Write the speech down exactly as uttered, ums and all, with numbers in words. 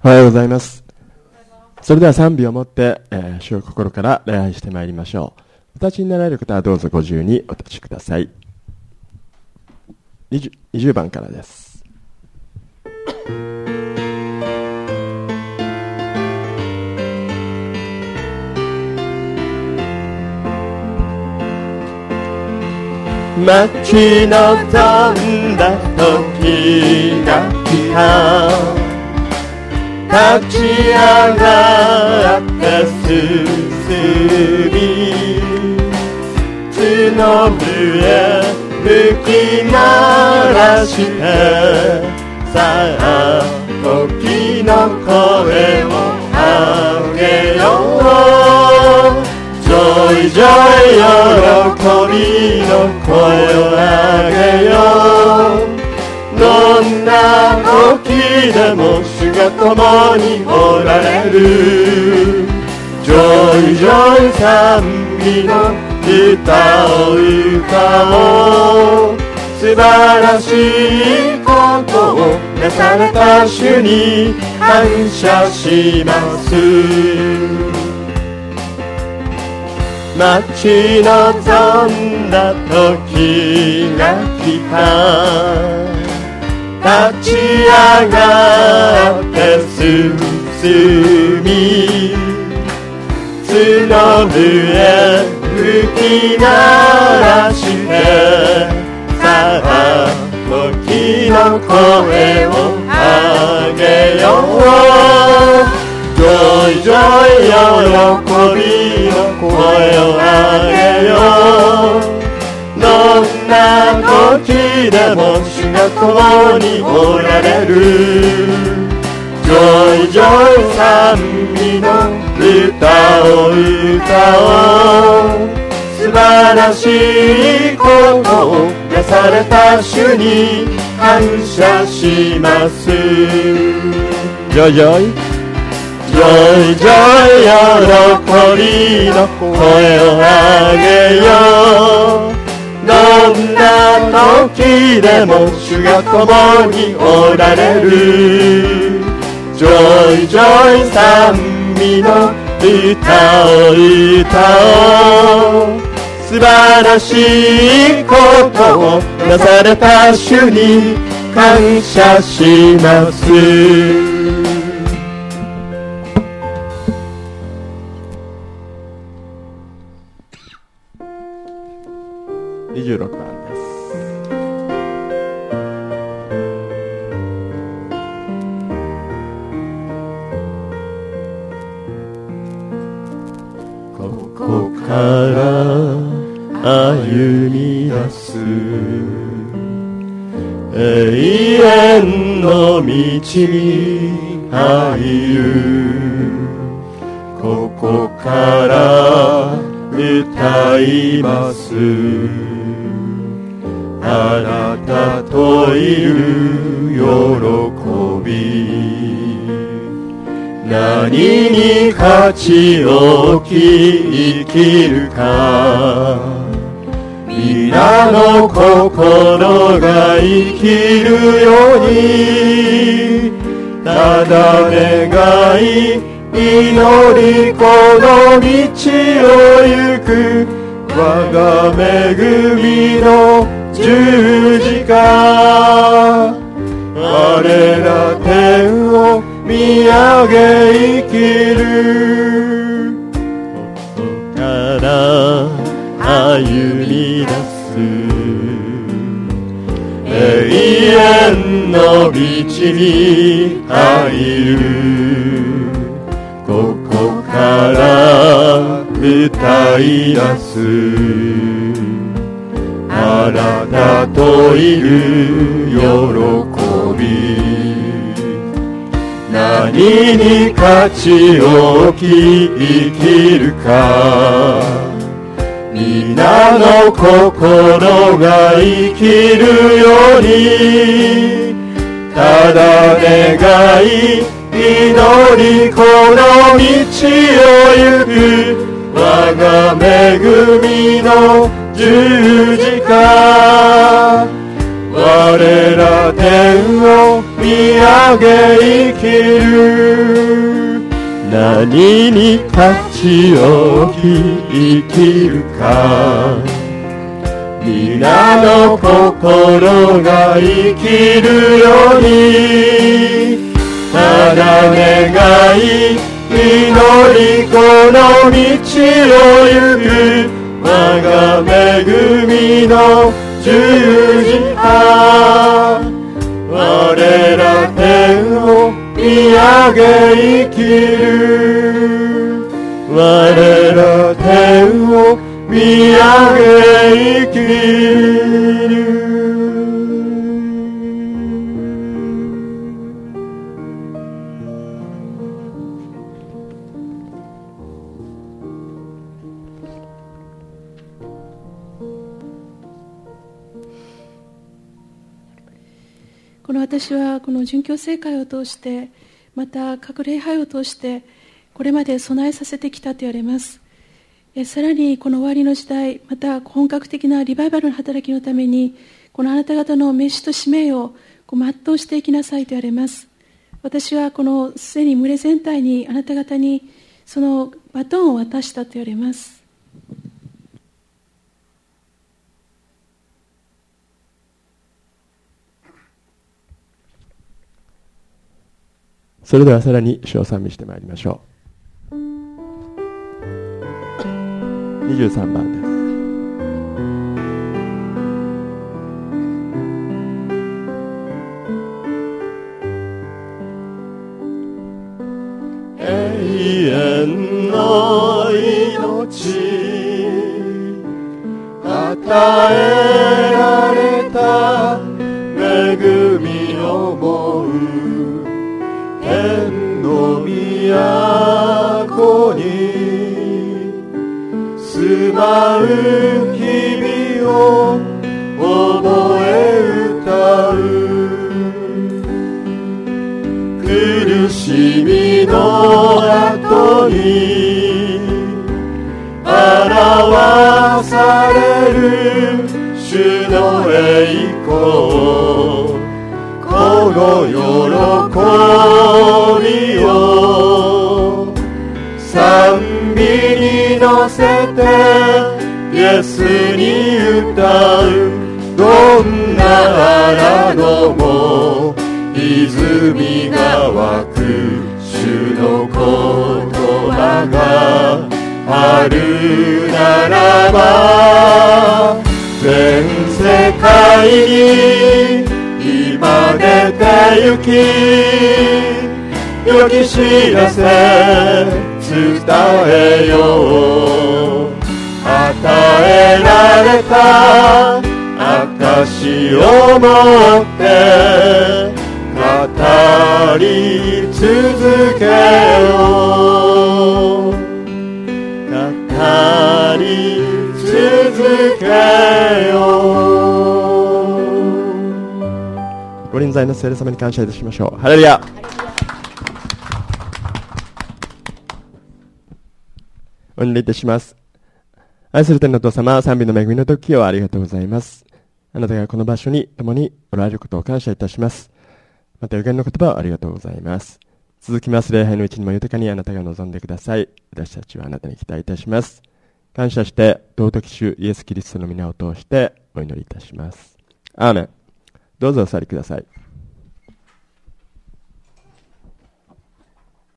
おはようございます。それでは賛美をもって、えー、主を心から礼拝してまいりましょう。お立ちになられる方はどうぞご自由にお立ちください。 20, 20番からです。待ち望んだ時が来た。立ち上がって進み、角笛吹き鳴らして、さあ時の声を上げよう。ジョイジョイ喜びの声を上げよう。どんな時でも主が共におられる。ジョイジョイ賛美の歌を歌おう。素晴らしいことをなされた主に感謝します。待ち望んだ時が来た。立ち上がって進み、角笛吹き鳴らして、さあ時の声を上げよう。ジョイジョイ喜びの声を上げよう。どんな時でも主が共におられる。ジョイジョイ賛美の歌を歌おう。素晴らしいことをなされた主に感謝します。ジョイジョイジョイジョイ喜びの声を上げよう。どんな時でも主が共におられる。ジョイジョイ賛美の歌を歌おう。素晴らしいことをなされた主に感謝します。にじゅうろくばんです。ここから歩み出す永遠の道に入る。ここから歌います。あなたといる喜び。何に価値を置き生きるか。皆の心が生きるように。ただ願い祈りこの道を行く。我が恵みの十字架。我ら天を見上げ生きる。ここから歩み出す永遠の道に入る。ここから歌い出す。あなたといる喜び。何に価値を置き生きるか。皆の心が生きるように。ただ願い祈りこの道を行く。我が恵みの十字架。我我ら天を見上げ生きる。何に立ち置き生きるか。皆の心が生きるように、ただ願い祈りこの道を行く。我が恵みの十字架。我ら天を見上げ生きる。我ら天を見上げ生きる。 この私はこの殉教聖会を通して、また各礼拝を通してこれまで備えさせてきたと言われます。えさらにこの終わりの時代、また本格的なリバイバルの働きのために、このあなた方の召しと使命をこう全うしていきなさいと言われます。私はこのすでに群れ全体にあなた方にそのバトンを渡したと言われます。 それではさらに主を賛美してまいりましょう。にじゅうさんばんです。永遠の命与えられた恵みを思う。天の都に住まう日々を覚え歌う。苦しみの後に表される主の栄光。この喜びを賛美に乗せてイエスに歌う。どんな荒野も泉が湧く。主の言葉があるならば全世界に今出て行き、良き知らせ伝えよう。与えられた証を持って語り続けよう。語り続けよう。ご臨在の聖霊様に感謝いたしましょう。ハレルヤ。お祈りいたします。愛する天のお父様、賛美の恵みの時をありがとうございます。あなたがこの場所に共におられることを感謝いたします。また予言の言葉をありがとうございます。続きます礼拝のうちにも豊かにあなたが望んでください。私たちはあなたに期待いたします。感謝して尊き主イエスキリストの皆を通してお祈りいたします。アーメン。どうぞお座りください。